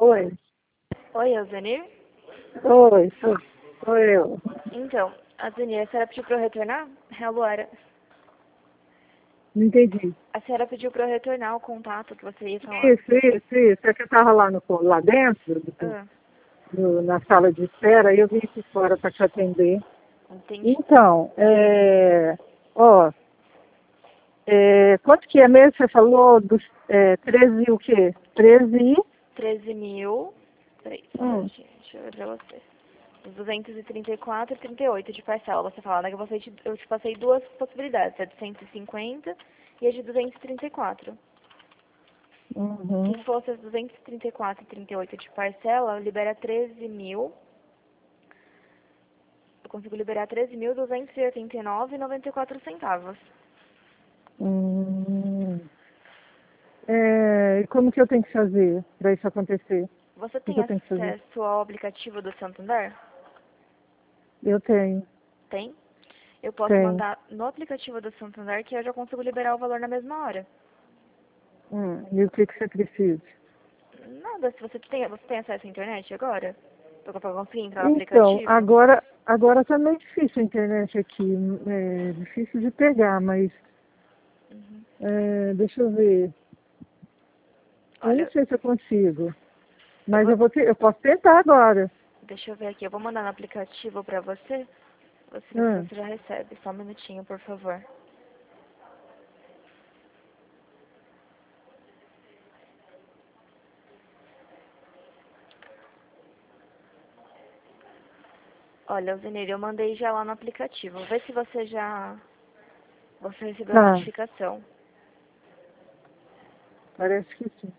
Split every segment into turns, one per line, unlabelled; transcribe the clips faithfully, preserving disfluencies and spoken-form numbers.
Oi.
Oi, Elzenir?
Oi, sou, sou eu.
Então, a Zenir, a senhora pediu pra eu retornar? É a Luara.
Não entendi.
A senhora pediu pra eu retornar o contato que você ia falar.
Isso, isso, isso. É que eu estava lá, no, lá dentro, do-
Ah,
do- na sala de espera, e eu vim aqui fora para te atender.
entendi.
Então, é, ó, é, quanto que é mesmo? Você falou dos é, treze o quê? treze?
treze mil. Peraí, só um
Hum,
minutinho. Deixa eu ver pra você. Os duzentos e trinta e quatro e trinta e oito de parcela. Você fala, né? Que você te- eu te passei duas possibilidades. A de cento e cinquenta e a de duzentos e trinta e quatro.
uhum,
Se fosse as duzentos e trinta e quatro e trinta e oito de parcela, libera treze mil. Eu consigo liberar treze mil duzentos e oitenta e nove e noventa e quatro centavos.
hum. É, e como que eu tenho que fazer para isso acontecer?
Você
O que que
tem
eu tenho que fazer?
acesso ao aplicativo do Santander?
Eu tenho,
Tem? Eu posso
tenho.
mandar no aplicativo do Santander que eu já consigo liberar o valor na mesma hora.
Hum, e o que que você precisa?
Nada, se você tem, você tem acesso à internet agora? Pra pra conseguir entrar no
Então,
aplicativo?
agora, agora tá meio difícil a internet aqui. É difícil de pegar, mas
Uhum.
é, deixa eu ver. Eu não
Olha,
sei se eu consigo.
eu
Mas
vou,
eu vou ter, eu posso tentar agora.
deixa eu ver aqui, eu vou mandar no aplicativo pra você, você vê se
Hum,
você já recebe. Só um minutinho, por favor. Olha, Zeneiro, eu mandei já lá no aplicativo. Vê se você já, você recebeu a
tá,
notificação.
parece que sim.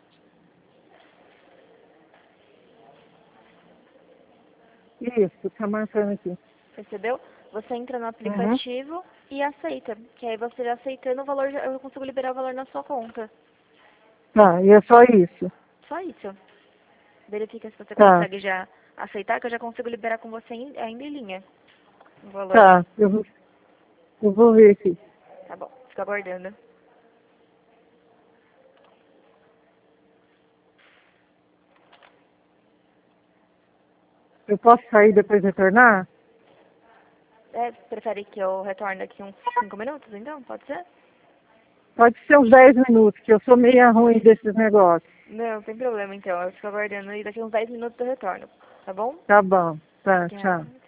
Isso, tá marcando aqui.
Percebeu? Você entra no
Uhum.
aplicativo e aceita. Que aí você já aceitando o valor, já- eu consigo liberar o valor na sua conta.
Tá, e é só isso.
Só isso. Verifica se você
Tá,
consegue já aceitar, que eu já consigo liberar com você em- ainda em linha o valor.
tá, eu vou, eu vou ver aqui.
Tá bom, fica aguardando.
Eu posso sair e depois retornar?
É, prefere que eu retorne daqui uns cinco minutos, então? Pode ser?
Pode ser uns dez minutos, que eu sou meia ruim desses negócios.
Não, sem problema então. Eu fico aguardando e daqui uns dez minutos eu retorno. Tá bom?
Tá bom, tá, tchau.
Obrigada.